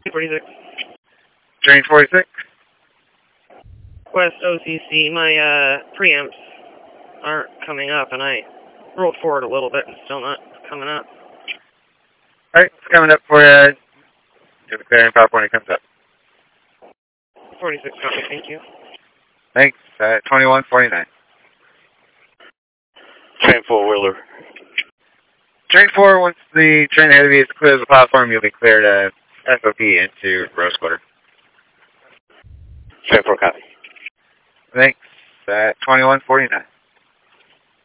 46. Train 46. West OCC, my preamps aren't coming up, and I rolled forward a little bit and still not coming up. Alright, it's coming up for you. Give it clearing power when it comes up. 46 copy, thank you. Thanks. 2149. Train 4 Wheeler. Train 4, once the train ahead of you clears the platform, you'll be cleared SOP into Rose Quarter. Train 4 copy. Thanks. 2149.